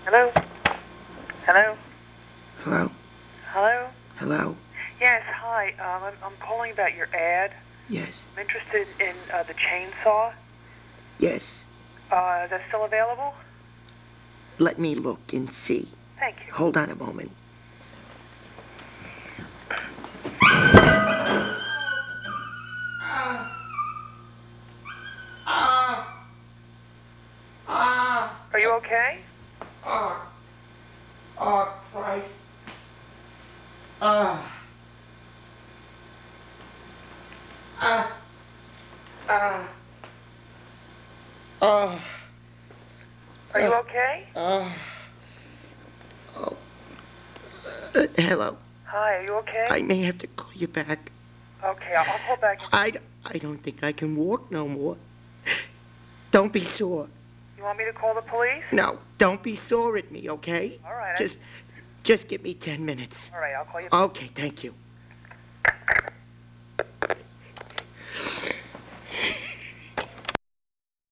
Hello? Hello? Hello? Hello? Hello? Yes, hi. I'm calling about your ad. Yes. I'm interested in the chainsaw. Yes. Is that still available? Let me look and see. Thank you. Hold on a moment. Are you okay? Oh, Christ. Are you okay? Hello. Hi, are you okay? I may have to call you back. Okay, I'll call back. I don't think I can walk no more. Don't be sore. You want me to call the police? No, don't be sore at me, okay? All right. Just give me 10 minutes. All right, I'll call you back. Okay, thank you.